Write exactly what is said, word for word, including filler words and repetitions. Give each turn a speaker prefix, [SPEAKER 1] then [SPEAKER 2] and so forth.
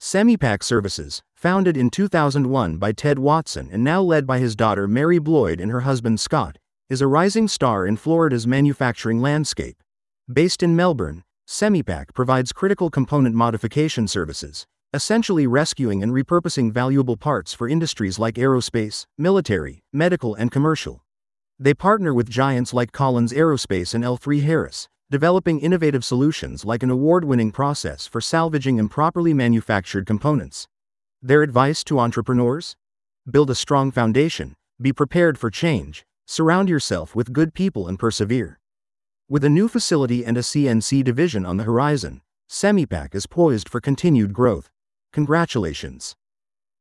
[SPEAKER 1] Semipac Services, founded in two thousand one by Ted Watson and now led by his daughter Mary Bloyd and her husband Scott, is a rising star in Florida's manufacturing landscape. Based in Melbourne, Semipac provides critical component modification services, essentially rescuing and repurposing valuable parts for industries like aerospace, military, medical, and commercial. They partner with giants like Collins Aerospace and L three Harris, developing innovative solutions like an award-winning process for salvaging improperly manufactured components. Their advice to entrepreneurs? Build a strong foundation, be prepared for change, surround yourself with good people and persevere. With a new facility and a C N C division on the horizon, Semipac is poised for continued growth. Congratulations!